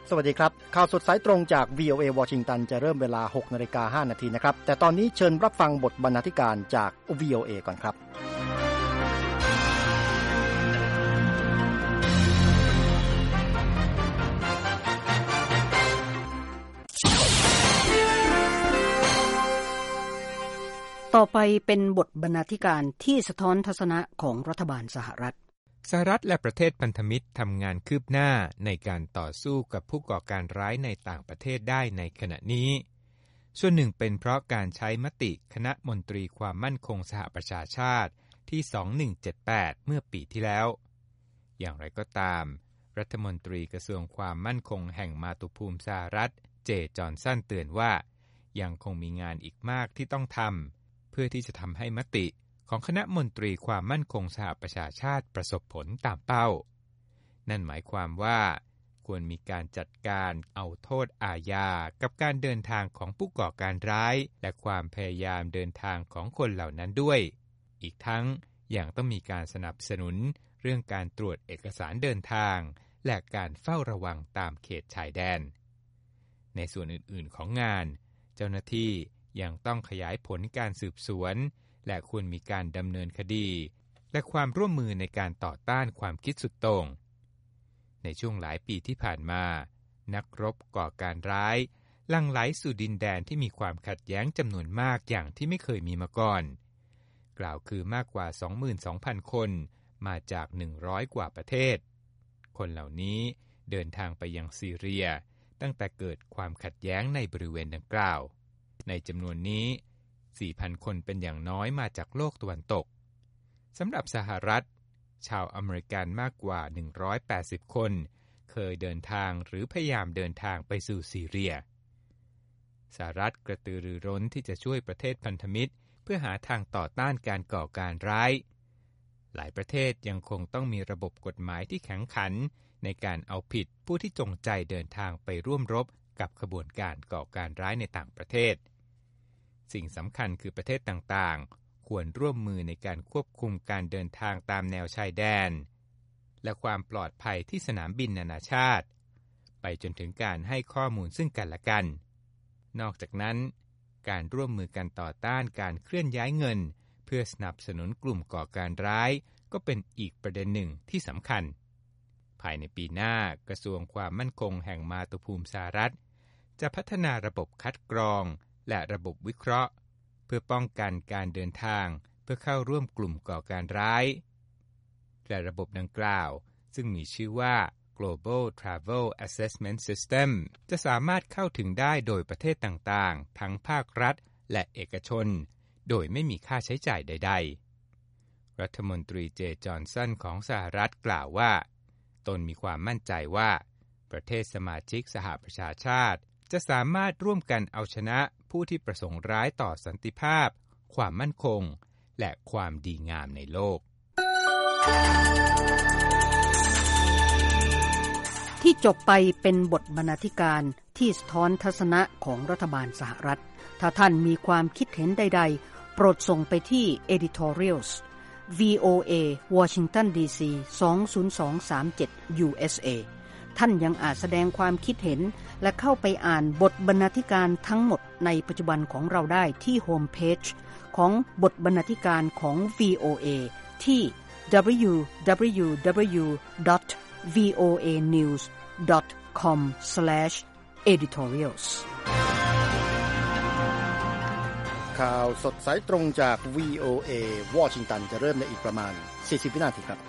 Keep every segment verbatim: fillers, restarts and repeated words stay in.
สวัสดีครับข่าวสดสายตรงจาก วี โอ เอ วอชิงตันจะเริ่มเวลา หกนาฬิกาห้านาทีนะครับแต่ตอนนี้เชิญรับฟังบทบรรณาธิการจาก วี โอ เอ ก่อนครับต่อไปเป็นบทบรรณาธิการที่สะท้อนทัศนะของรัฐบาลสหรัฐสหรัฐและประเทศพันธมิตรทำงานคืบหน้าในการต่อสู้กับผู้ก่อการร้ายในต่างประเทศได้ในขณะนี้ส่วนหนึ่งเป็นเพราะการใช้มติคณะมนตรีความมั่นคงสหประชาชาติที่สองพันหนึ่งร้อยเจ็ดสิบแปดเมื่อปีที่แล้วอย่างไรก็ตามรัฐมนตรีกระทรวงความมั่นคงแห่งมาตุภูมิสหรัฐเจจอห์นสันเตือนว่ายังคงมีงานอีกมากที่ต้องทำเพื่อที่จะทำให้มติของคณะมนตรีความมั่นคงสหประชาชาติประสบผลตามเป้านั่นหมายความว่าควรมีการจัดการเอาโทษอาญากับการเดินทางของผู้ก่อการร้ายและความพยายามเดินทางของคนเหล่านั้นด้วยอีกทั้งยังต้องมีการสนับสนุนเรื่องการตรวจเอกสารเดินทางและการเฝ้าระวังตามเขตชายแดนในส่วนอื่นๆของงานเจ้าหน้าที่ยังต้องขยายผลการสืบสวนและควรมีการดำเนินคดีและความร่วมมือในการต่อต้านความคิดสุดโต่งในช่วงหลายปีที่ผ่านมานักรบก่อการร้ายหลั่งไหลสู่ดินแดนที่มีความขัดแย้งจำนวนมากอย่างที่ไม่เคยมีมาก่อนกล่าวคือมากกว่า สองหมื่นสองพัน คนมาจากหนึ่งร้อยกว่าประเทศคนเหล่านี้เดินทางไปยังซีเรียตั้งแต่เกิดความขัดแย้งในบริเวณดังกล่าวในจำนวนนี้ สี่พัน คนเป็นอย่างน้อยมาจากโลกตะวันตกสำหรับสหรัฐชาวอเมริกันมากกว่าหนึ่งร้อยแปดสิบคนเคยเดินทางหรือพยายามเดินทางไปสู่ซีเรียสหรัฐกระตือรือร้นที่จะช่วยประเทศพันธมิตรเพื่อหาทางต่อต้านการก่อการร้ายหลายประเทศยังคงต้องมีระบบกฎหมายที่แข็งขันในการเอาผิดผู้ที่จงใจเดินทางไปร่วมรบกับขบวนการก่อการร้ายในต่างประเทศสิ่งสำคัญคือประเทศต่างๆควรร่วมมือในการควบคุมการเดินทางตามแนวชายแดนและความปลอดภัยที่สนามบินนานาชาติไปจนถึงการให้ข้อมูลซึ่งกันและกันนอกจากนั้นการร่วมมือกันต่อต้านการเคลื่อนย้ายเงินเพื่อสนับสนุนกลุ่มก่อการร้ายก็เป็นอีกประเด็นหนึ่งที่สำคัญภายในปีหน้ากระทรวงความมั่นคงแห่งมาตุภูมิสหรัฐจะพัฒนาระบบคัดกรองและระบบวิเคราะห์เพื่อป้องกันการเดินทางเพื่อเข้าร่วมกลุ่มก่อการร้ายและระบบดังกล่าวซึ่งมีชื่อว่า Global Travel Assessment System จะสามารถเข้าถึงได้โดยประเทศต่างๆทั้งภาครัฐและเอกชนโดยไม่มีค่าใช้จ่ายใดๆรัฐมนตรีเจจอห์นสันของสหรัฐกล่าวว่าตนมีความมั่นใจว่าประเทศสมาชิกสหประชาชาติจะสามารถร่วมกันเอาชนะผู้ที่ประสงค์ร้ายต่อสันติภาพความมั่นคงและความดีงามในโลกที่จบไปเป็นบทบรรณาธิการที่สะท้อนทัศนะของรัฐบาลสหรัฐถ้าท่านมีความคิดเห็นใดๆโปรดส่งไปที่ editorials วี โอ เอ Washington ดี ซี สอง ศูนย์ สอง สาม เจ็ด ยู เอส เอ ท่านยังอาจแสดงความคิดเห็นและเข้าไปอ่านบทบรรณาธิการทั้งหมดในปัจจุบันของเราได้ที่โฮมเพจของบทบรรณาธิการของ วี โอ เอ ที่ ดับเบิลยู ดับเบิลยู ดับเบิลยู ดอท วี โอ เอ นิวส์ ดอท คอม สแลช เอดิทอเรียลส์ข่าวสดสายตรงจาก วี โอ เอ วอชิงตันจะเริ่มในอีกประมาณสี่สิบวินาทีครับ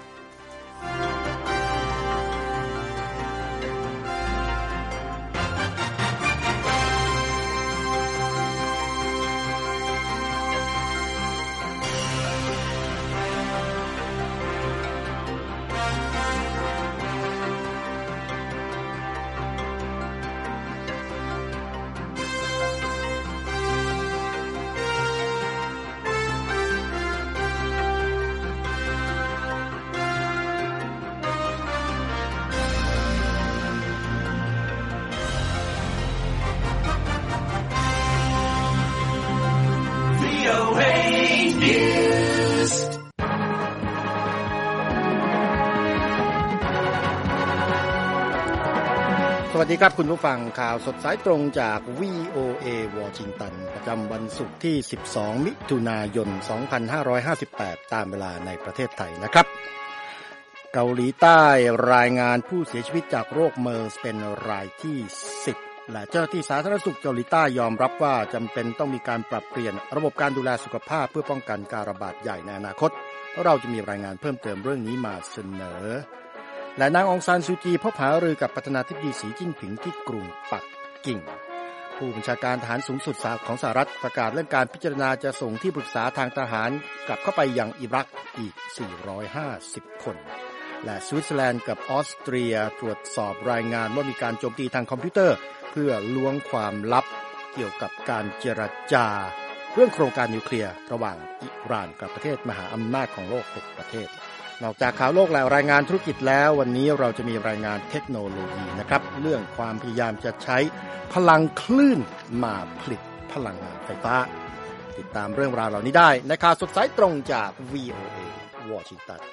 สวัสดีครับคุณผู้ฟังข่าวสดสายตรงจาก วี โอ เอ วอชิงตันประจำวันศุกร์ที่สิบสองมิถุนายนสองพันห้าร้อยห้าสิบแปดตามเวลาในประเทศไทยนะครับเกาหลีใต้รายงานผู้เสียชีวิตจากโรคเมอร์สเป็นรายที่สิบและเจ้าหน้าที่สาธารณสุขเกาหลีใต้ยอมรับว่าจำเป็นต้องมีการปรับเปลี่ยนระบบการดูแลสุขภาพเพื่อป้องกันการระบาดใหญ่ในอนาคตเราจะมีรายงานเพิ่มเติมเรื่องนี้มาเสนอและนางองซานซูจีพบหารือกับประธานาธิบดีสีจิ้นผิงที่กรุงปักกิ่งผู้บัญชาการทหารสูงสุดของสหรัฐประกาศเรื่องการพิจารณาจะส่งที่ปรึกษาทางทหารกลับเข้าไปยังอิรักอีกสี่ร้อยห้าสิบคนและสวิตเซอร์แลนด์กับออสเตรียตรวจสอบรายงานว่ามีการโจมตีทางคอมพิวเตอร์เพื่อล้วงความลับเกี่ยวกับการเจรจาเรื่องโครงการนิวเคลียร์ระหว่างอิหร่านกับประเทศมหาอำนาจของโลกหกประเทศนอกจากข่าวโลกและรายงานธุรกิจแล้ววันนี้เราจะมีรายงานเทคโนโลยีนะครับเรื่องความพยายามจะใช้พลังคลื่นมาผลิตพลังงานไฟฟ้าติดตามเรื่องราวเหล่านี้ได้ในข่าวสดสายตรงจาก วี โอ เอ วอชิงตัน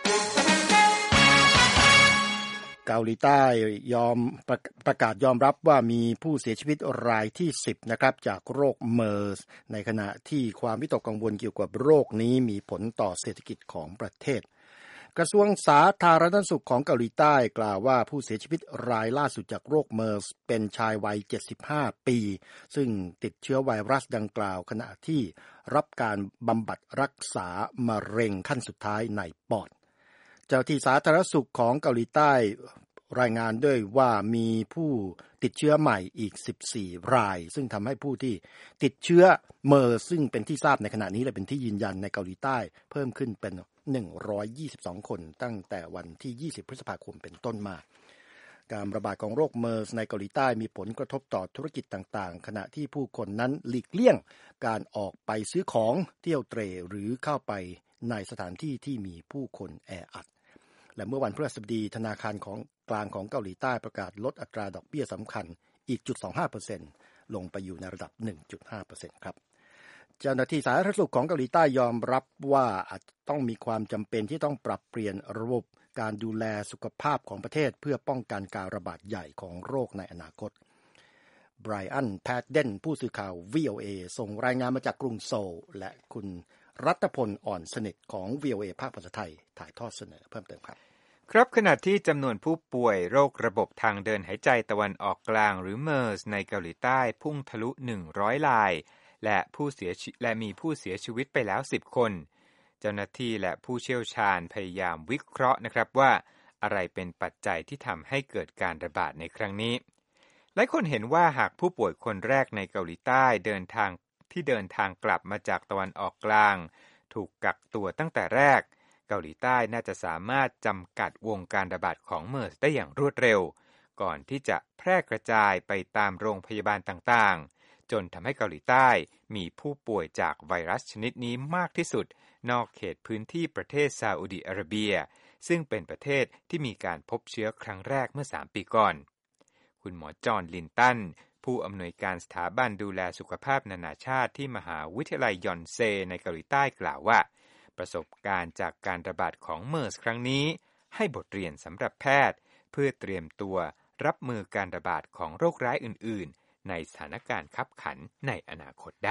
เกาหลีใต้ยอมประประกาศยอมรับว่ามีผู้เสียชีวิตรายที่สิบนะครับจากโรคเมอร์สในขณะที่ความวิตกกังวลเกี่ยวกับโรคนี้มีผลต่อเศรษฐกิจของประเทศกระทรวงสาธารณสุขของเกาหลีใต้กล่าวว่าผู้เสียชีวิตรายล่าสุดจากโรคเมอร์สเป็นชายวัยเจ็ดสิบห้าปีซึ่งติดเชื้อไวรัสดังกล่าวขณะที่รับการบำบัดรักษามะเร็งขั้นสุดท้ายในปอดเจ้าที่สาธารณสุขของเกาหลีใต้รายงานด้วยว่ามีผู้ติดเชื้อใหม่อีกสิบสี่รายซึ่งทำให้ผู้ที่ติดเชื้อเมอร์ซึ่งเป็นที่ทราบในขณะนี้และเป็นที่ยืนยันในเกาหลีใต้เพิ่มขึ้นเป็นหนึ่งร้อยยี่สิบสองคนตั้งแต่วันที่ยี่สิบพฤษภาคมเป็นต้นมาการระบาดของโรคเมอร์สในเกาหลีใต้มีผลกระทบต่อธุรกิจต่างๆขณะที่ผู้คนนั้นหลีกเลี่ยงการออกไปซื้อของเที่ยวเตร่หรือเข้าไปในสถานที่ที่มีผู้คนแออัดและเมื่อวันพฤหัสบดีธนาคารของกลางของเกาหลีใต้ประกาศลดอัตราดอกเบี้ยสำคัญอีก ศูนย์จุดสองห้าเปอร์เซ็นต์ ลงไปอยู่ในระดับ หนึ่งจุดห้าเปอร์เซ็นต์ ครับเจ้าหน้าที่สาธารณสุขของเกาหลีใต้ยอมรับว่าอาจต้องมีความจำเป็นที่ต้องปรับเปลี่ยนระบบการดูแลสุขภาพของประเทศเพื่อป้องกันการระบาดใหญ่ของโรคในอนาคตไบรอันแพดเดนผู้สื่อข่าว วี โอ เอ ส่งรายงานมาจากกรุงโซลและคุณรัตพลอ่อนสนิทของ วี โอ เอ ภาคภาษาไทยถ่ายทอดเสนอเพิ่มเติมครับครับขณะที่จำนวนผู้ป่วยโรคระบบทางเดินหายใจตะวันออกกลางหรือเมอร์สในเกาหลีใต้พุ่งทะลุหนึ่งร้อยรายและผู้เสียและมีผู้เสียชีวิตไปแล้วสิบคนเจ้าหน้าที่และผู้เชี่ยวชาญพยายามวิเคราะห์นะครับว่าอะไรเป็นปัจจัยที่ทำให้เกิดการระบาดในครั้งนี้หลายคนเห็นว่าหากผู้ป่วยคนแรกในเกาหลีใต้เดินทางที่เดินทางกลับมาจากตะวันออกกลางถูกกักตัวตั้งแต่แรกเกาหลีใต้น่าจะสามารถจำกัดวงการระบาดของเมอร์สได้อย่างรวดเร็วก่อนที่จะแพร่กระจายไปตามโรงพยาบาลต่างๆจนทำให้เกาหลีใต้มีผู้ป่วยจากไวรัสชนิดนี้มากที่สุดนอกเขตพื้นที่ประเทศซาอุดิอาระเบียซึ่งเป็นประเทศที่มีการพบเชื้อครั้งแรกเมื่อสามปีก่อนคุณหมอจอห์นลินตันผู้อำนวยการสถาบันดูแลสุขภาพนานาชาติที่มหาวิทยาลัยยอนเซในเกาหลีใต้กล่าวว่าประสบการณ์จากการระบาดของเมอร์สครั้งนี้ให้บทเรียนสำหรับแพทย์เพื่อเตรียมตัวรับมือการระบาดของโรคร้ายอื่นๆในสถานการณ์คับขันในอนาคตได้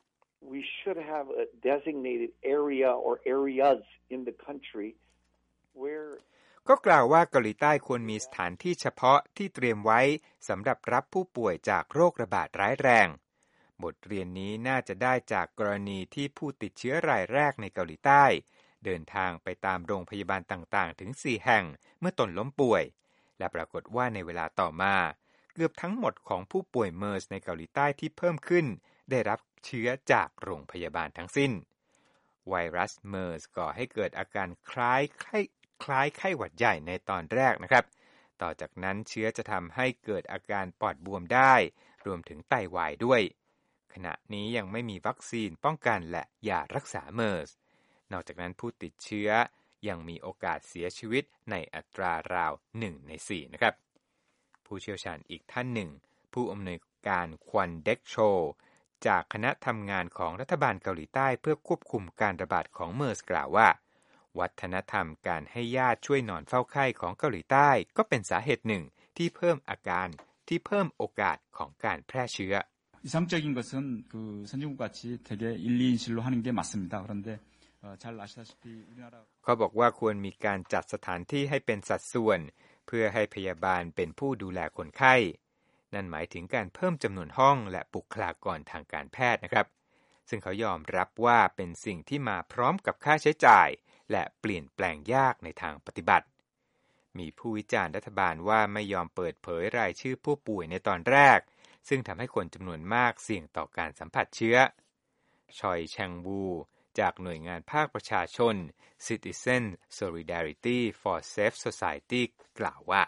We should have a designated area or areas in the country where ก็กล่าวว่าเกาหลีใต้ควรมีสถานที่เฉพาะที่เตรียมไว้สำหรับรับผู้ป่วยจากโรคระบาดร้ายแรงบทเรียนนี้น่าจะได้จากกรณีที่ผู้ติดเชื้อรายแรกในเกาหลีใต้เดินทางไปตามโรงพยาบาลต่างๆถึงสี่แห่งเมื่อตนล้มป่วยและปรากฏว่าในเวลาต่อมาเกือบทั้งหมดของผู้ป่วยเมอร์สในเกาหลีใต้ที่เพิ่มขึ้นได้รับเชื้อจากโรงพยาบาลทั้งสิ้นไวรัสเมอร์สก่อให้เกิดอาการคล้ายไข้คล้ายไข้หวัดใหญ่ในตอนแรกนะครับต่อจากนั้นเชื้อจะทำให้เกิดอาการปอดบวมได้รวมถึงไตวายด้วยขณะนี้ยังไม่มีวัคซีนป้องกันและยารักษาเมอร์สนอกจากนั้นผู้ติดเชื้อยังมีโอกาสเสียชีวิตในอัตราราวหนึ่งในสี่นะครับผู้เชี่ยวชาญอีกท่านหนึ่งผู้อำนวยการควันเด็กโชจากคณะทำงานของรัฐบาลเกาหลีใต้เพื่อควบคุมการระบาดของเมอร์สกล่าวว่าวัฒนธรรมการให้ญาติช่วยนอนเฝ้าไข้ของเกาหลีใต้ก็เป็นสาเหตุหนึ่งที่เพิ่มอาการที่เพิ่มโอกาสของการแพร่เชื้อ 이상적인 것은 그 선진국 같이 대개 일, 이 인실로 하는 게 맞습니다. 그런데 잘 아시다시피 우리나라 เขาบอกว่าควรมีการจัดสถานที่ให้เป็นสัดส่วนเพื่อให้พยาบาลเป็นผู้ดูแลคนไข้นั่นหมายถึงการเพิ่มจำนวนห้องและบุคลากรทางการแพทย์นะครับซึ่งเขายอมรับว่าเป็นสิ่งที่มาพร้อมกับค่าใช้จ่ายและเปลี่ยนแปลงยากในทางปฏิบัติมีผู้วิจารณ์รัฐบาลว่าไม่ยอมเปิดเผยรายชื่อผู้ป่วยในตอนแรกซึ่งทำให้คนจำนวนมากเสี่ยงต่อการสัมผัสเชื้อชอยแชงวูจากหน่วยงานภาคประชาชน Citizen Solidarity for Safe Society กล่าวว่า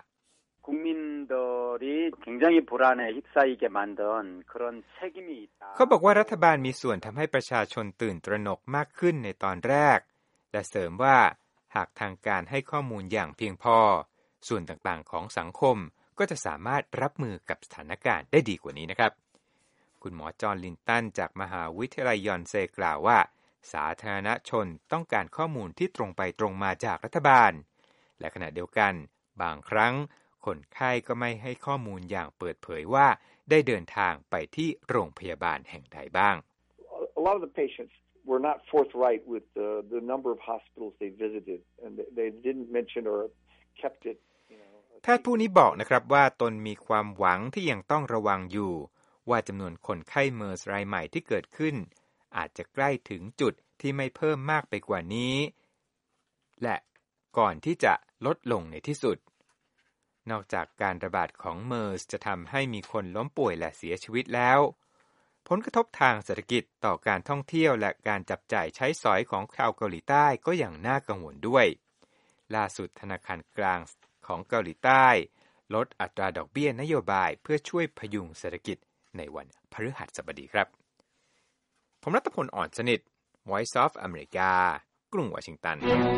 국민들이 굉장히 불안에 휩싸이게 만든 그런 책임이 있다. เขาบอกว่ารัฐบาลมีส่วนทำให้ประชาชนตื่นตระหนกมากขึ้นในตอนแรกและเสริมว่าหากทางการให้ข้อมูลอย่างเพียงพอส่วนต่างๆของสังคมก็จะสามารถรับมือกับสถานการณ์ได้ดีกว่านี้นะครับคุณหมอจอห์นลินตันจากมหาวิทยาลัยยอนเซกล่าวว่าสาธารณชนต้องการข้อมูลที่ตรงไปตรงมาจากรัฐบาลและขณะเดียวกันบางครั้งคนไข้ก็ไม่ให้ข้อมูลอย่างเปิดเผยว่าได้เดินทางไปที่โรงพยาบาลแห่งใดบ้าง A lot of the patients were not forthright with the the number of hospitals they visited and they didn't mention or kept it you know แพทย์ผู้นี้บอกนะครับว่าตนมีความหวังที่ยังต้องระวังอยู่ว่าจำนวนคนไข้เมอร์สรายใหม่ที่เกิดขึ้นอาจจะใกล้ถึงจุดที่ไม่เพิ่มมากไปกว่านี้และก่อนที่จะลดลงในที่สุดนอกจากการระบาดของเมอร์สจะทำให้มีคนล้มป่วยและเสียชีวิตแล้วผลกระทบทางเศรษฐกิจต่อการท่องเที่ยวและการจับจ่ายใช้สอยของชาวเกาหลีใต้ก็อย่างน่ากังวลด้วยล่าสุดธนาคารกลางของเกาหลีใต้ลดอัตราดอกเบี้ยนโยบายเพื่อช่วยพยุงเศรษฐกิจในวันพฤหัสบดีครับผมรัตพล อ่อนสนิท Voice of America กรุงวอชิงตัน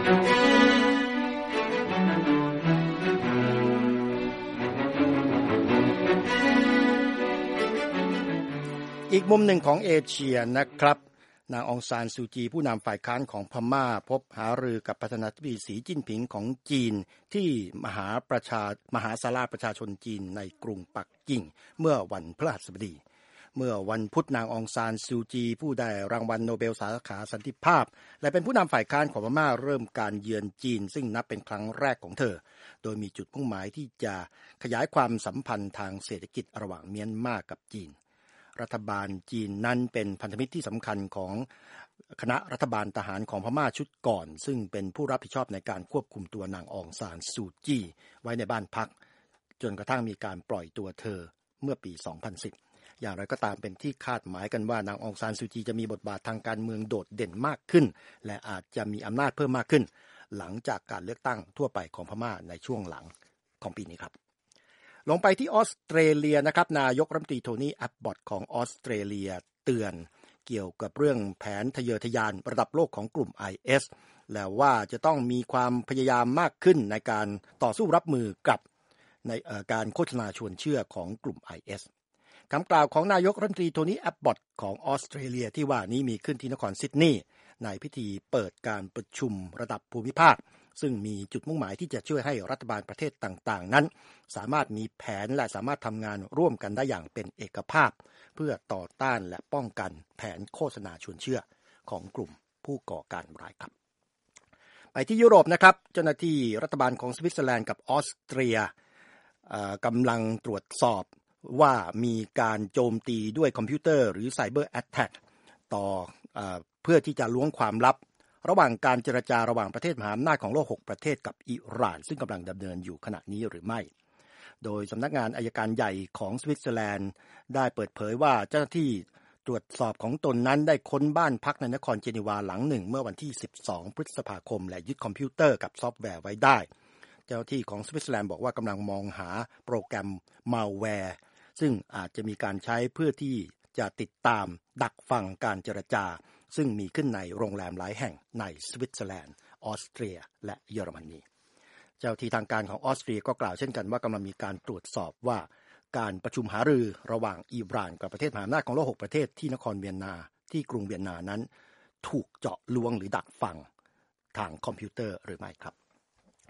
อีกมุมหนึ่งของเอเชียนะครับนางองซานซูจีผู้นำฝ่ายค้านของพม่าพบหารือกับประธานาธิบดีสีจิ้นผิงของจีนที่มหาประชามหาศาลาประชาชนจีนในกรุงปักกิ่งเมื่อวันพฤหัสบดีเมื่อวันพุธนางองซานซูจีผู้ได้รางวัลโนเบลสาขาสันติภาพและเป็นผู้นำฝ่ายค้านของพม่าเริ่มการเยือนจีนซึ่งนับเป็นครั้งแรกของเธอโดยมีจุดมุ่งหมายที่จะขยายความสัมพันธ์ทางเศรษฐกิจระหว่างเมียนมากับจีนรัฐบาลจีนนั้นเป็นพันธมิตรที่สำคัญของคณะรัฐบาลทหารของพม่าชุดก่อนซึ่งเป็นผู้รับผิดชอบในการควบคุมตัวนางองซานซูจีไว้ในบ้านพักจนกระทั่งมีการปล่อยตัวเธอเมื่อปีสองพันสิบอย่างไรก็ตามเป็นที่คาดหมายกันว่านางองซานซูจีจะมีบทบาททางการเมืองโดดเด่นมากขึ้นและอาจจะมีอำนาจเพิ่มมากขึ้นหลังจากการเลือกตั้งทั่วไปของพม่าในช่วงหลังของปีนี้ครับลงไปที่ออสเตรเลียนะครับนายกรัฐมนตรีโทนี่แอบบอตของออสเตรเลียเตือนเกี่ยวกับเรื่องแผนทะเยอทะยานระดับโลกของกลุ่ม ไอ เอส และว่าจะต้องมีความพยายามมากขึ้นในการต่อสู้รับมือกับในการโฆษณาชวนเชื่อของกลุ่ม ไอ เอส คำกล่าวของนายกรัฐมนตรีโทนี่แอบบอตของออสเตรเลียที่ว่านี้มีขึ้นที่นครซิดนีย์ในพิธีเปิดการประชุมระดับภูมิภาคซึ่งมีจุดมุ่งหมายที่จะช่วยให้รัฐบาลประเทศต่างๆนั้นสามารถมีแผนและสามารถทำงานร่วมกันได้อย่างเป็นเอกภาพเพื่อต่อต้านและป้องกันแผนโฆษณาชวนเชื่อของกลุ่มผู้ก่อการร้ายครับไปที่ยุโรปนะครับเจ้าหน้าที่รัฐบาลของสวิตเซอร์แลนด์กับออสเตรียกำลังตรวจสอบว่ามีการโจมตีด้วยคอมพิวเตอร์หรือไซเบอร์แอทแทคต่อเอ่อเพื่อที่จะล้วงความลับระหว่างการเจรจาระหว่างประเทศมหาอำนาจของโลกหกประเทศกับอิหร่านซึ่งกำลังดำเนินอยู่ขณะนี้หรือไม่โดยสำนักงานอัยการใหญ่ของสวิตเซอร์แลนด์ได้เปิดเผยว่าเจ้าหน้าที่ตรวจสอบของตนนั้นได้ค้นบ้านพักในนครเจนีวาหลังหนึ่งเมื่อวันที่สิบสองพฤษภาคมและยึดคอมพิวเตอร์กับซอฟต์แวร์ไว้ได้เจ้าหน้าที่ของสวิตเซอร์แลนด์บอกว่ากำลังมองหาโปรแกรมมัลแวร์ซึ่งอาจจะมีการใช้เพื่อที่จะติดตามดักฟังการเจรจาซึ่งมีขึ้นในโรงแรมหลายแห่งในสวิตเซอร์แลนด์ออสเตรียและเยอรมนีเจ้าที่ทางการของออสเตรียก็กล่าวเช่นกันว่ากำลังมีการตรวจสอบว่าการประชุมหารือระหว่างอิหร่านกับประเทศมหาอำนาจของโลกหกประเทศที่นครเวียนนาที่กรุงเวียนนานั้นถูกเจาะลวงหรือดักฟังทางคอมพิวเตอร์หรือไม่ครับ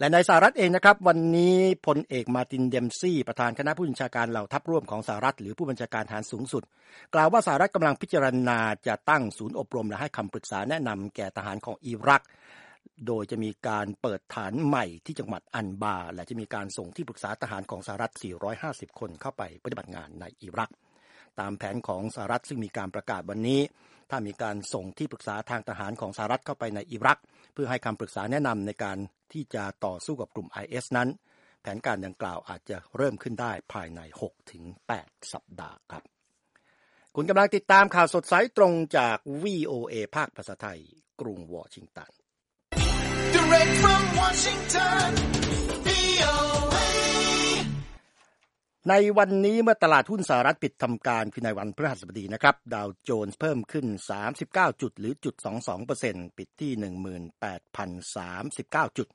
และในสหรัฐเองนะครับวันนี้พลเอกมาร์ตินเดมซี่ประธานคณะผู้บัญชาการเหล่าทัพร่วมของสหรัฐหรือผู้บัญชาการทหารสูงสุดกล่าวว่าสหรัฐกำลังพิจารณาจะตั้งศูนย์อบรมและให้คำปรึกษาแนะนำแก่ทหารของอิรักโดยจะมีการเปิดฐานใหม่ที่จังหวัดอันบาร์และจะมีการส่งที่ปรึกษาทหารของสหรัฐสี่ร้อยห้าสิบคนเข้าไปปฏิบัติงานในอิรักตามแผนของสหรัฐซึ่งมีการประกาศวันนี้ถ้ามีการส่งที่ปรึกษาทางทหารของสหรัฐเข้าไปในอิรักเพื่อให้คำปรึกษาแนะนำในการที่จะต่อสู้กับกลุ่ม ไอ เอส นั้นแผนการดังกล่าวอาจจะเริ่มขึ้นได้ภายใน หกถึงแปด สัปดาห์ครับคุณกำลังติดตามข่าวสดสายตรงจาก วี โอ เอ ภาคภาษาไทยกรุงวอชิงตัน Direct from Washington วี โอ เอ ในวันนี้เมื่อตลาดหุ้นสหรัฐปิดทำการคือในวันพฤหัสบดีนะครับดาวโจนส์เพิ่มขึ้นสามสิบเก้าจุดหรือ 0.22% ปิดที่ หนึ่งหมื่นแปดพันสามสิบเก้า จุด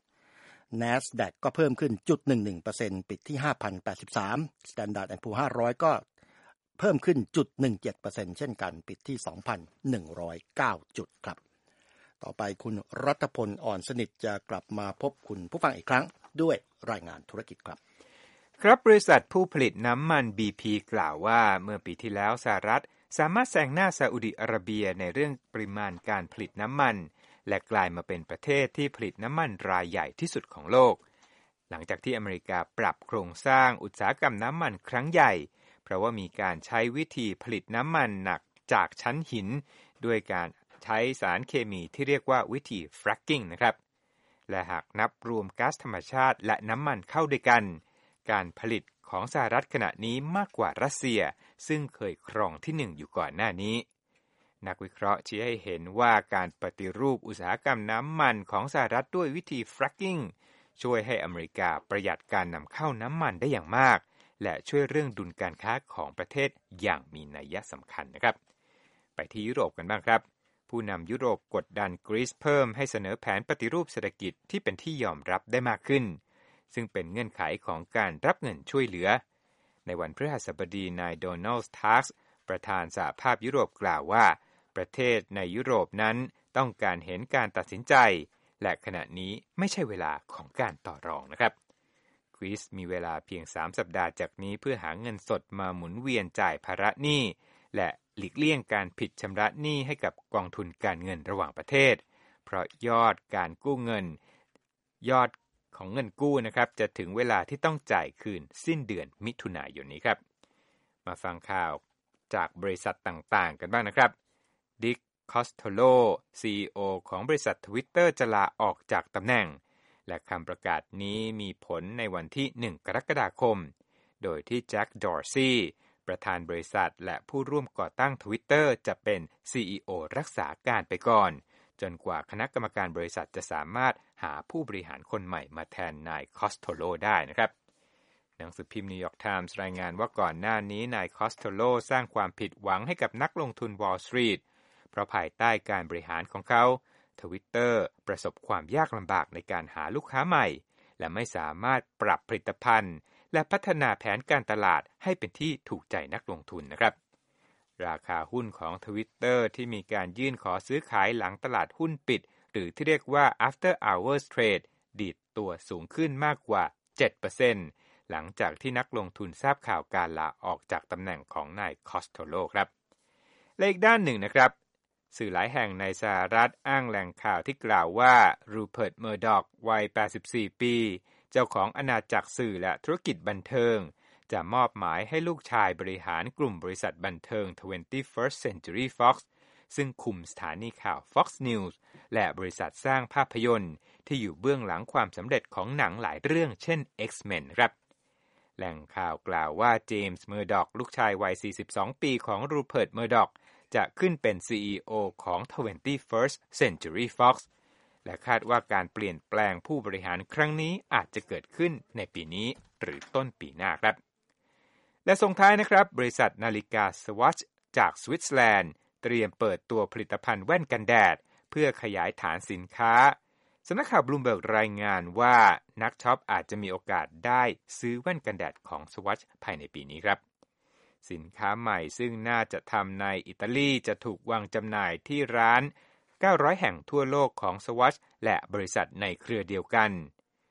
NASDAQ ก็เพิ่มขึ้น 0.11% ปิดที่ ห้าพันแปดสิบสาม Standard แอนด์ Poor's ห้าร้อยก็เพิ่มขึ้น 0.17% เช่นกันปิดที่ สองพันหนึ่งร้อยเก้า จุดครับต่อไปคุณรัตพลอ่อนสนิทจะกลับมาพบคุณผู้ฟังอีกครั้งด้วยรายงานธุรกิจครับครับบริษัทผู้ผลิตน้ำมัน บี พี กล่าวว่าเมื่อปีที่แล้วสหรัฐสามารถแซงหน้าซาอุดิอาระเบียในเรื่องปริมาณการผลิตน้ำมันและกลายมาเป็นประเทศที่ผลิตน้ำมันรายใหญ่ที่สุดของโลกหลังจากที่อเมริกาปรับโครงสร้างอุตสาหกรรมน้ำมันครั้งใหญ่เพราะว่ามีการใช้วิธีผลิตน้ำมันหนักจากชั้นหินด้วยการใช้สารเคมีที่เรียกว่าวิธี fracking นะครับและหากนับรวมก๊าซธรรมชาติและน้ำมันเข้าด้วยกันการผลิตของสหรัฐขณะนี้มากกว่ารัสเซียซึ่งเคยครองที่หนึ่งอยู่ก่อนหน้านี้นักวิเคราะห์ชี้ให้เห็นว่าการปฏิรูปอุตสาหกรรมน้ำมันของสหรัฐด้วยวิธี fracking ช่วยให้อเมริกาประหยัดการนำเข้าน้ำมันได้อย่างมากและช่วยเรื่องดุลการค้าของประเทศอย่างมีนัยสำคัญนะครับไปที่ยุโรปกันบ้างครับผู้นำยุโรปกดดันกรีซเพิ่มให้เสนอแผนปฏิรูปเศรษฐกิจที่เป็นที่ยอมรับได้มากขึ้นซึ่งเป็นเงื่อนไขของการรับเงินช่วยเหลือในวันพฤหัสบดีนายโดนัลด์ ทัสก์ประธานสหภาพยุโรปกล่าวว่าประเทศในยุโรปนั้นต้องการเห็นการตัดสินใจและขณะนี้ไม่ใช่เวลาของการต่อรองนะครับกรีซมีเวลาเพียงสามสัปดาห์จากนี้เพื่อหาเงินสดมาหมุนเวียนจ่ายภาระหนี้และหลีกเลี่ยงการผิดชำระหนี้ให้กับกองทุนการเงินระหว่างประเทศเพราะยอดการกู้เงินยอดของเงินกู้นะครับจะถึงเวลาที่ต้องจ่ายคืนสิ้นเดือนมิถุนายนนี้ครับมาฟังข่าวจากบริษัทต่างๆกันบ้างนะครับดิก คอสโทโล ซี อี โอ ของบริษัท Twitter จะลาออกจากตำแหน่งและคำประกาศนี้มีผลในวันที่หนึ่งกรกฎาคมโดยที่แจ็ค ดอร์ซี่ประธานบริษัทและผู้ร่วมก่อตั้ง Twitter จะเป็น ซี อี โอ รักษาการไปก่อนจนกว่าคณะกรรมการบริษัทจะสามารถหาผู้บริหารคนใหม่มาแทนนายคอสโทโลได้นะครับหนังสือพิมพ์นิวยอร์กไทมส์รายงานว่าก่อนหน้านี้นายคอสโทโลสร้างความผิดหวังให้กับนักลงทุนวอลล์สตรีทเพราะภายใต้การบริหารของเขา Twitter ประสบความยากลำบากในการหาลูกค้าใหม่และไม่สามารถปรับผลิตภัณฑ์และพัฒนาแผนการตลาดให้เป็นที่ถูกใจนักลงทุนนะครับราคาหุ้นของ Twitter ที่มีการยื่นขอซื้อขายหลังตลาดหุ้นปิดหรือที่เรียกว่า after hours trade ดีดตัวสูงขึ้นมากกว่า เจ็ดเปอร์เซ็นต์ หลังจากที่นักลงทุนทราบข่าวการลาออกจากตำแหน่งของนายคอสโทโลครับและอีกด้านหนึ่งนะครับสื่อหลายแห่งในสหรัฐอ้างแหล่งข่าวที่กล่าวว่ารูเพิร์ต เมอร์ดอกวัยแปดสิบสี่ปีเจ้าของอาณาจักรสื่อและธุรกิจบันเทิงจะมอบหมายให้ลูกชายบริหารกลุ่มบริษัทบันเทิง ทเวนตี้เฟิร์ส Century Fox ซึ่งคุมสถานีข่าว Fox News และบริษัทสร้างภาพยนตร์ที่อยู่เบื้องหลังความสำเร็จของหนังหลายเรื่องเช่น X-Men ครับแหล่งข่าวกล่าวว่าเจมส์ เมอร์ดอกลูกชายวัยสี่สิบสองปีของรูเพิร์ต เมอร์ดอกจะขึ้นเป็น ซี อี โอ ของ ทเวนตี้เฟิร์ส Century Fox และคาดว่าการเปลี่ยนแปลงผู้บริหารครั้งนี้อาจจะเกิดขึ้นในปีนี้หรือต้นปีหน้าครับและส่งท้ายนะครับบริษัทนาฬิกา Swatch จากสวิตเซอร์แลนด์เตรียมเปิดตัวผลิตภัณฑ์แว่นกันแดดเพื่อขยายฐานสินค้าสำนักข่าวบลูมเบิร์กรายงานว่านักช็อปอาจจะมีโอกาสได้ซื้อแว่นกันแดดของ Swatch ภายในปีนี้ครับสินค้าใหม่ซึ่งน่าจะทำในอิตาลีจะถูกวางจำหน่ายที่ร้านเก้าร้อยแห่งทั่วโลกของ Swatch และบริษัทในเครือเดียวกัน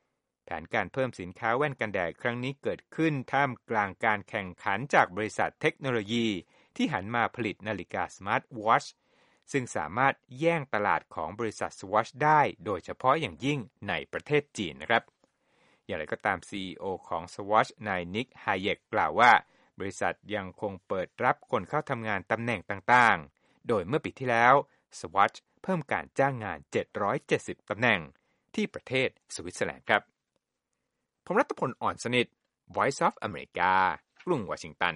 แผนการเพิ่มสินค้าแว่นกันแดดครั้งนี้เกิดขึ้นท่ามกลางการแข่งขันจากบริษัทเทคโนโลยีที่หันมาผลิตนาฬิกาสมาร์ทวอชซึ่งสามารถแย่งตลาดของบริษัท Swatch ได้โดยเฉพาะอย่างยิ่งในประเทศจีนนะครับอย่างไรก็ตาม ซี อี โอ ของ Swatch นายนิก ไฮเยกกล่าวว่าบริษัทยังคงเปิดรับคนเข้าทำงานตำแหน่งต่างๆโดยเมื่อปีที่แล้ว Swatch เพิ่มการจ้างงานเจ็ดร้อยเจ็ดสิบตำแหน่งที่ประเทศสวิตเซอร์แลนด์ครับผมรัตพล อ่อนสนิท Voice of America กรุงวอชิงตัน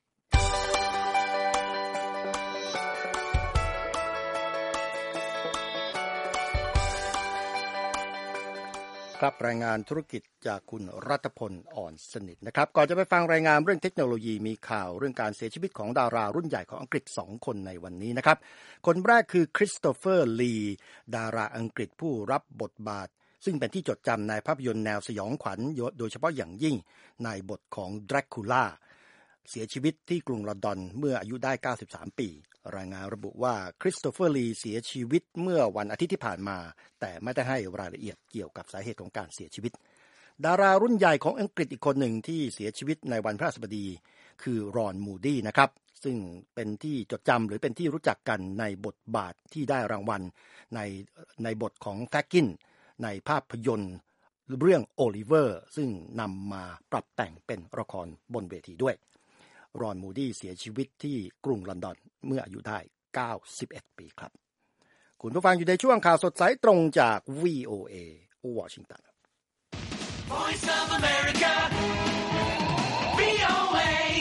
ครับรายงานธุรกิจจากคุณรัตพล อ่อนสนิทนะครับก่อนจะไปฟังรายงานเรื่องเทคโนโลยีมีข่าวเรื่องการเสียชีวิตของดารารุ่นใหญ่ของอังกฤษสองคนในวันนี้นะครับคนแรกคือคริสโตเฟอร์ลีดาราอังกฤษผู้รับบทบาทซึ่งเป็นที่จดจำในภาพยนตร์แนวสยองขวัญโดยเฉพาะอย่างยิ่งในบทของดราคูล่าเสียชีวิตที่กรุงลอนดอนเมื่ออายุได้เก้าสิบสามปีรายงานระบุว่าคริสโตเฟอร์ลีเสียชีวิตเมื่อวันอาทิตย์ที่ผ่านมาแต่ไม่ได้ให้รายละเอียดเกี่ยวกับสาเหตุของการเสียชีวิตดารารุ่นใหญ่ของอังกฤษอีกคนหนึ่งที่เสียชีวิตในวันพฤหัสบดีคือรอนมูดี้นะครับซึ่งเป็นที่จดจำหรือเป็นที่รู้จักกันในบทบาทที่ได้รางวัลในในบทของแฟกกินในภาพยนตร์เรื่องโอลิเวอร์ซึ่งนำมาปรับแต่งเป็นละครบนเวทีด้วยรอนมูดี้เสียชีวิตที่กรุงลอนดอนเมื่ออายุได้เก้าสิบเอ็ดปีครับคุณผู้ฟังอยู่ในช่วงข่าวสดสายตรงจาก วี โอ เอ วอชิงตัน Voice of America วี โอ เอ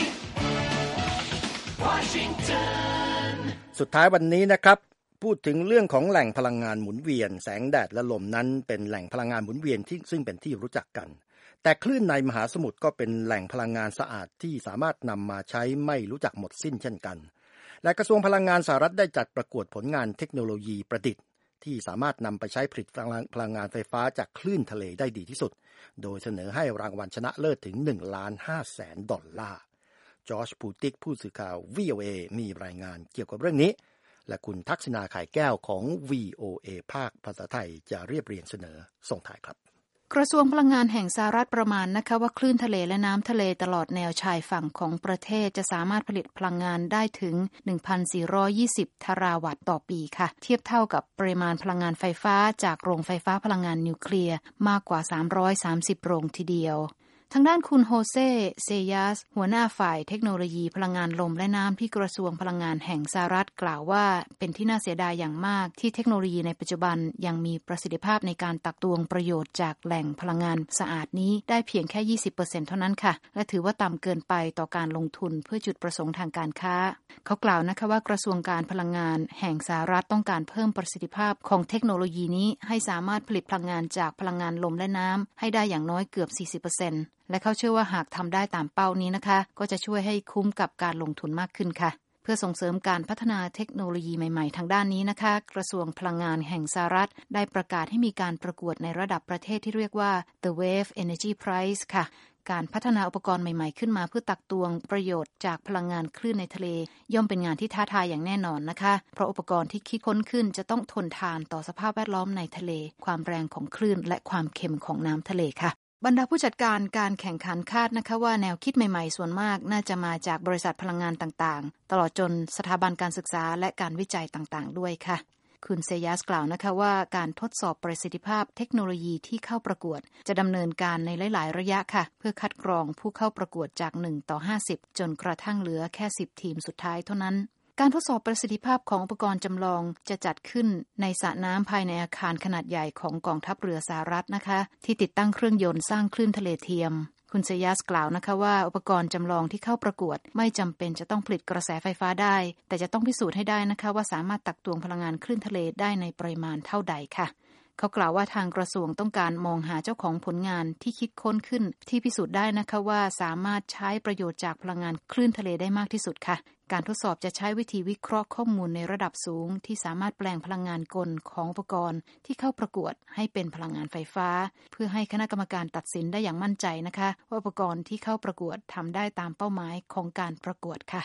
Washington สุดท้ายวันนี้นะครับพูดถึงเรื่องของแหล่งพลังงานหมุนเวียนแสงแดดและลมนั้นเป็นแหล่งพลังงานหมุนเวียนที่ซึ่งเป็นที่รู้จักกันแต่คลื่นในมหาสมุทรก็เป็นแหล่งพลังงานสะอาดที่สามารถนำมาใช้ไม่รู้จักหมดสิ้นเช่นกันและกระทรวงพลังงานสหรัฐได้จัดประกวดผลงานเทคโนโลยีประดิษฐ์ที่สามารถนำไปใช้ผลิตพลังงานไฟฟ้าจากคลื่นทะเลได้ดีที่สุดโดยเสนอให้รางวัลชนะเลิศถึง หนึ่งล้านห้าแสนดอลลาร์จอร์จพูติกผู้สื่อข่าว วี โอ เอ มีรายงานเกี่ยวกับเรื่องนี้และคุณทักษณาไข่แก้วของ วี โอ เอ ภาคภาษาไทยจะเรียบเรียงเสนอส่งท้ายครับกระทรวงพลังงานแห่งสหรัฐประมาณนะคะว่าคลื่นทะเลและน้ำทะเลตลอดแนวชายฝั่งของประเทศจะสามารถผลิตพลังงานได้ถึง หนึ่งพันสี่ร้อยยี่สิบ ทราวัตต์ต่อปีค่ะเทียบเท่ากับปริมาณพลังงานไฟฟ้าจากโรงไฟฟ้าพลังงานนิวเคลียร์มากกว่าสามร้อยสามสิบโรงทีเดียวทางด้านคุณโฮเซ เซยัสหัวหน้าฝ่ายเทคโนโลยีพลังงานลมและน้ำที่กระทรวงพลังงานแห่งสหรัฐกล่าวว่าเป็นที่น่าเสียดายอย่างมากที่เทคโนโลยีในปัจจุบันยังมีประสิทธิภาพในการตักตวงประโยชน์จากแหล่งพลังงานสะอาดนี้ได้เพียงแค่ ยี่สิบเปอร์เซ็นต์ เท่านั้นค่ะและถือว่าต่ำเกินไปต่อการลงทุนเพื่อจุดประสงค์ทางการค้าเขากล่าวนะคะว่ากระทรวงการพลังงานแห่งสหรัฐต้องการเพิ่มประสิทธิภาพของเทคโนโลยีนี้ให้สามารถผลิตพลังงานจากพลังงานลมและน้ำให้ได้อย่างน้อยเกือบ สี่สิบเปอร์เซ็นต์ และเขาเชื่อว่าหากทำได้ตามเป้านี้นะคะก็จะช่วยให้คุ้มกับการลงทุนมากขึ้นค่ะเพื่อส่งเสริมการพัฒนาเทคโนโลยีใหม่ๆทางด้านนี้นะคะกระทรวงพลังงานแห่งสหรัฐได้ประกาศให้มีการประกวดในระดับประเทศที่เรียกว่า The Wave Energy Prize ค่ะการพัฒนาอุปกรณ์ใหม่ๆขึ้นมาเพื่อตักตวงประโยชน์จากพลังงานคลื่นในทะเลย่อมเป็นงานที่ท้าทายอย่างแน่นอนนะคะเพราะอุปกรณ์ที่คิดค้นขึ้นจะต้องทนทานต่อสภาพแวดล้อมในทะเลความแรงของคลื่นและความเค็มของน้ำทะเลค่ะบรรดาผู้จัดการการแข่งขันคาดนะคะว่าแนวคิดใหม่ๆส่วนมากน่าจะมาจากบริษัทพลังงานต่างๆตลอดจนสถาบันการศึกษาและการวิจัยต่างๆด้วยค่ะคุณเซยัสกล่าวนะคะว่าการทดสอบประสิทธิภาพเทคโนโลยีที่เข้าประกวดจะดำเนินการในหลายๆระยะค่ะเพื่อคัดกรองผู้เข้าประกวดจากหนึ่งต่อห้าสิบจนกระทั่งเหลือแค่สิบทีมสุดท้ายเท่านั้นการทดสอบประสิทธิภาพของอุปกรณ์จำลองจะจัดขึ้นในสระน้ำภายในอาคารขนาดใหญ่ของกองทัพเรือสหรัฐนะคะที่ติดตั้งเครื่องยนต์สร้างคลื่นทะเลเทียมคุณเซยัสกล่าวนะคะว่าอุปกรณ์จำลองที่เข้าประกวดไม่จำเป็นจะต้องผลิตกระแสไฟฟ้าได้แต่จะต้องพิสูจน์ให้ได้นะคะว่าสามารถตักตวงพลังงานคลื่นทะเลได้ในปริมาณเท่าใดค่ะเขากล่าวว่าทางกระทรวงต้องการมองหาเจ้าของผลงานที่คิดค้นขึ้นที่พิสูจน์ได้นะคะว่าสามารถใช้ประโยชน์จากพลังงานคลื่นทะเลได้มากที่สุดค่ะการทดสอบจะใช้วิธีวิเคราะห์ข้อมูลในระดับสูงที่สามารถแปลงพลังงานกลของอุปกรณ์ที่เข้าประกวดให้เป็นพลังงานไฟฟ้าเพื่อให้คณะกรรมการตัดสินได้อย่างมั่นใจนะคะว่าอุปกรณ์ที่เข้าประกวดทำได้ตามเป้าหมายของการประกวดค่ะ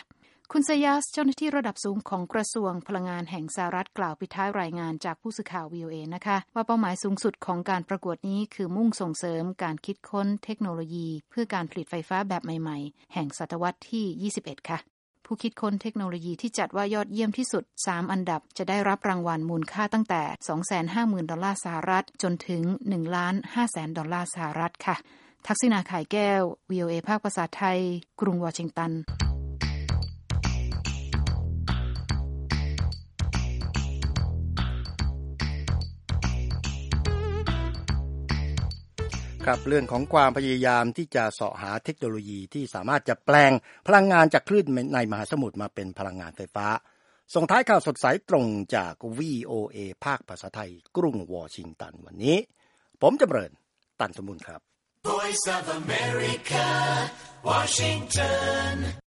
คุณซายาสเจ้าหน้าที่ระดับสูงของกระทรวงพลังงานแห่งสหรัฐกล่าวปิดท้ายรายงานจากผู้สื่อข่าว วี โอ เอ นะคะว่าเป้าหมายสูงสุดของการประกวดนี้คือมุ่งส่งเสริมการคิดค้นเทคโนโลยีเพื่อการผลิตไฟฟ้าแบบใหม่ๆแห่งศตวรรษที่ยี่สิบเอ็ดค่ะผู้คิดค้นเทคโนโลยีที่จัดว่ายอดเยี่ยมที่สุดสามอันดับจะได้รับรางวัลมูลค่าตั้งแต่ สองแสนห้าหมื่น ดอลลาร์สหรัฐจนถึง หนึ่งล้านห้าแสน ดอลลาร์สหรัฐค่ะทักษิณา ข่ายแก้ว วี โอ เอ ภาคภาษาไทยกรุงวอชิงตันครับเรื่องของความพยายามที่จะเสาะหาเทคโนโลยีที่สามารถจะแปลงพลังงานจากคลื่นในมหาสมุทรมาเป็นพลังงานไฟฟ้าส่งท้ายข่าวสดสายตรงจาก วี โอ เอ ภาคภาษาไทยกรุงวอชิงตันวันนี้ผมจำเริญตันสมบูรณ์ครับ Voice of America, Washington